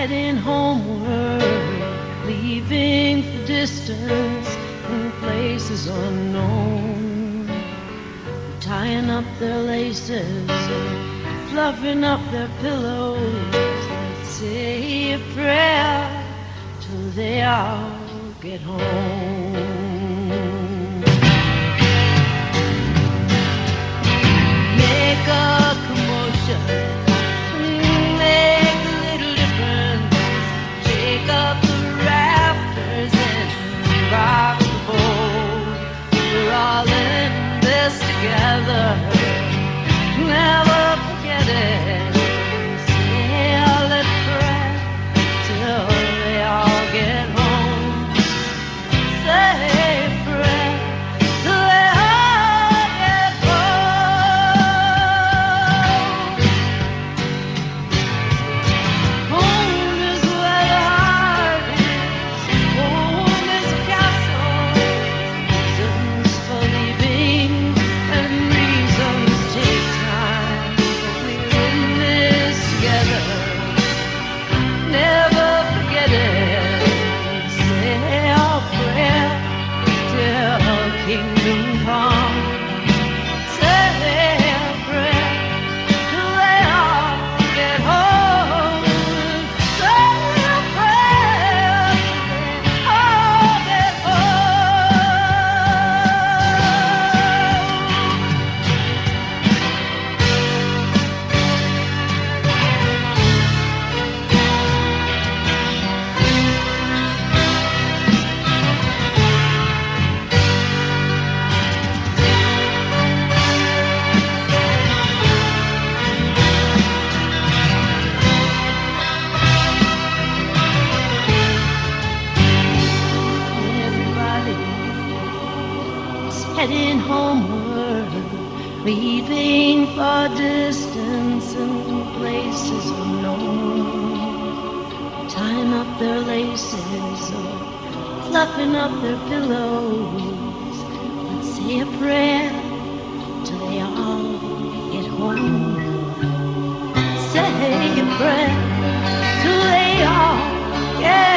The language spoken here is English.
heading homeward, leaving for distance and places unknown, tying up their laces and fluffing up their pillows. Let's say a prayer till they all get home. Make a commotion, make a little difference. Shake up the rafters and rock the boat. We're all in this together. Never forget it. Say a little prayer till they all get home. Say a prayer till they all get home. Home is where the heart is. Home is a castle. Reasons for leaving and reasons take time. But we're in this together. Never forget it. Say our prayer till kingdom come. Say a prayer till they all get home. Say a prayer till they all get home. Everybody's heading homeward, leaving for distance and places unknown, tying up their laces or fluffing up their pillows. Let's say a prayer till they all get home. Say a prayer till they all get